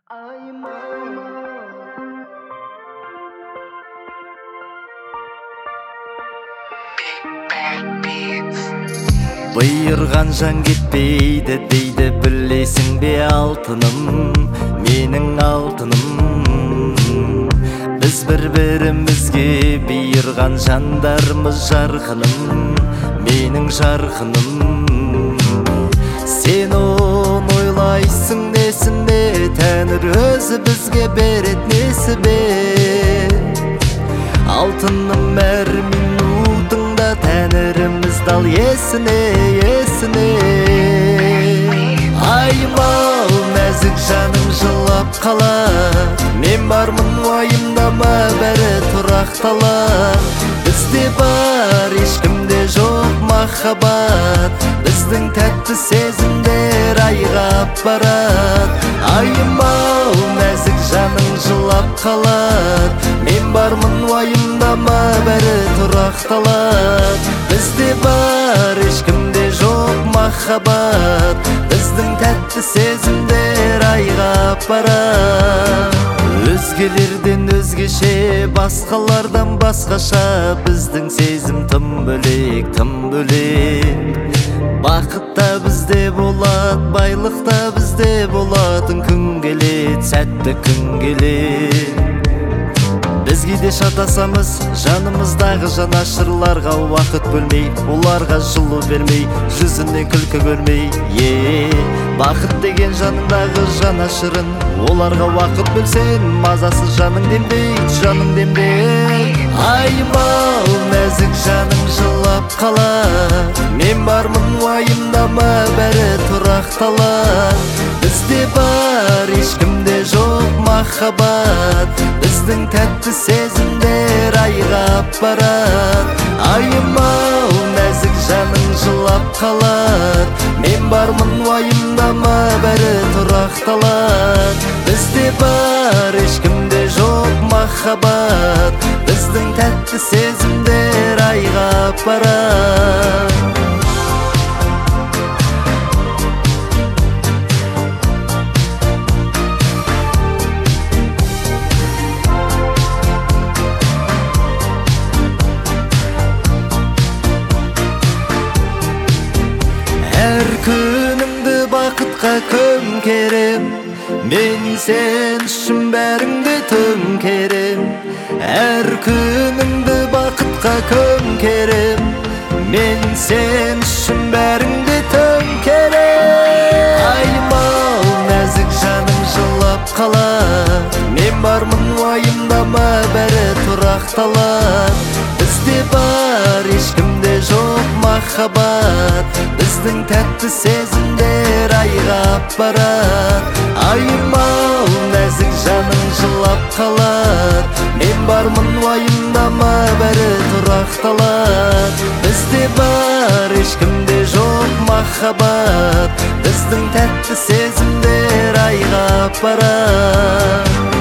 Бұйырған жан кетпейді дейді, білесің бе алтыным, менің алтыным. Біз бір-бірімізге бұйырған жандармыз, жарқыным, менің жарқыным. Сен оны ойлайсың несіне, Тәңір өзі бізге берет несібе. Алтыным әр минутыңда Тәңіріміз дал есіне, есіне. Айым-ау, нәзік жаным жылап қалар, мен бармын уайымдама, бәрі тұрақталар. Бізде бар, ешкімде жоқ махаббат, біздің тәтті сезімдер айғап барад. Айым-ау, нәзік жаның жылап қалар, мен бармын уайымдама, бәрі тұрақталар. Бізде бар, ешкімде жоқ махаббат, біздің тәтті сезімдер айғап барад. Өзгелерден өзгеше, басқалардан басқаша, біздің сезім тым бөлек, тым бөлек. Бақыт та бізде болады, байлық та бізде болады. Күн келет, сәтті күн келет. Біз кейде шатасамыз, жанымыздағы жанашырларға уақыт бөлмей, оларға жылу бермей, жүзінен күлкі көрмей. Бақыт деген жаныңдағы жанашырын, оларға уақыт бөлсең, мазасыз жаның дембейді, жаның дембейді. Айым-ау, нәзік жаным жылап қалар, мен бармын уайымдама, бәрі тұрақталар. Бізде бар, ешкімде жоқ махаббат, біздің тәтті сезімдер айғап барад. Айым-ау, нәзік жаның жылап қалар, мен бармын уайымдама, бәрі тұрақталар. Бізде бар, ешкімде жоқ махаббат, біздің тәтті сезімдер айғап барад. Әр күнімді бақытқа көмкерем, мен сен үшін бәріңді төңкерем. Әр күнімді бақытқа көмкерем, мен сен үшін бәріңді төңкерем. Айым-ау, нәзік жаным жылап қалар, мен бармын уайымдама, бәрі тұрақталар. Бізде бар, ешкімде жоқ махаббат, біздің тәтті сезімдер айғап барад. Айым-ау, нәзік жаның жылап қалар, мен бармын уайымдама, бәрі тұрақталар. Бізде бар, ешкімде жоқ махаббат, біздің тәтті сезімдер айғап барад.